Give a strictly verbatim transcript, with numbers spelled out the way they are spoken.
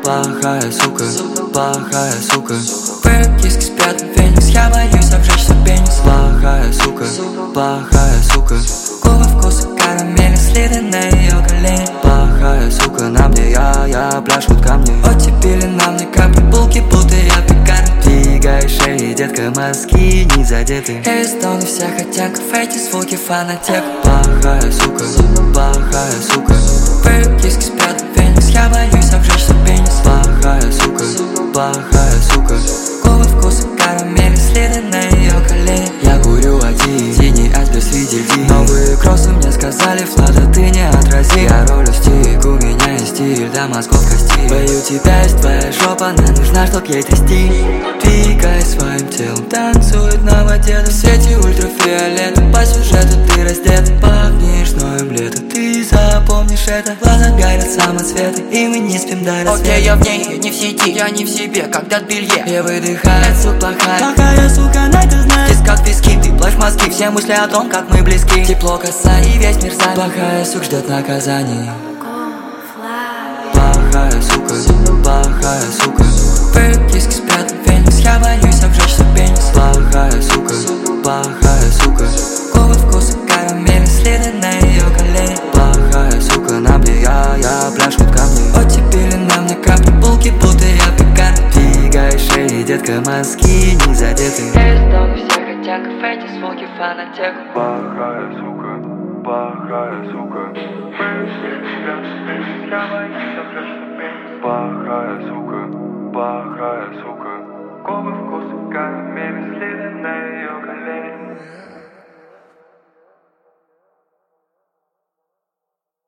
Плохая сука, плохая сука. Киски спят на феникс, я боюсь обжечься пенис. Плохая сука, плохая сука. Губы вкуса карамели, следы на ее колени. Плохая сука, на мне я, я пляшут камни. Оттепили на мне капли, булки, будто я пекарь. Двигай шеи, детка, мозги не задеты. Эвистон и вся хотяка, в эти звуки фанатек. Плохая сука, плохая сука. Киски спят на феникс, я боюсь обжечься пенис. Плохая сука, плохая сука. Губы вкуса карамели, следы на ее колени. Я курю один, синий айсберг среди льдин. Новые кроссы мне сказали, Влада, ты не отрази. Я ролю стик, у меня есть стиль, до мозгов кости. Бою тебя, есть твоя жопа, нам нужна, чтоб ей трясти. Двигай своим телом, танцует на воде. В свете ультрафиолета, по сюжету ты раздет. Пахнешь ноем лето, ты запомнишь это. В глазах горят самоцветы, и мы не спим до рассвета. Окей, я в ней, я не в сети, я не в себе, когда в белье. Я выдыхаю, сука, плохая. Плохая сука, най ты знаешь. Здесь как виски, ты плачь мозги. Все мысли о том, как мы близки. Тепло касание, весь мир занят. Плохая сука ждет наказания. Плохая сука, плохая сука. Киски спят на феникс, я боюсь обжечься пенис. Плохая сука, плохая сука. Губы вкуса карамели, следы на ее колени. Плохая сука, на мне я, я пляшут камни. Оттепили на мне капли, булки, будто я пекарь. Двигай шеи, детка, мозги не задеты. Эвистон и вся хотяка, в эти звуки фанатек. Плохая сука, плохая сука. Плохая сука, плохая сука. Губы вкуса карамели, следы на ее колени.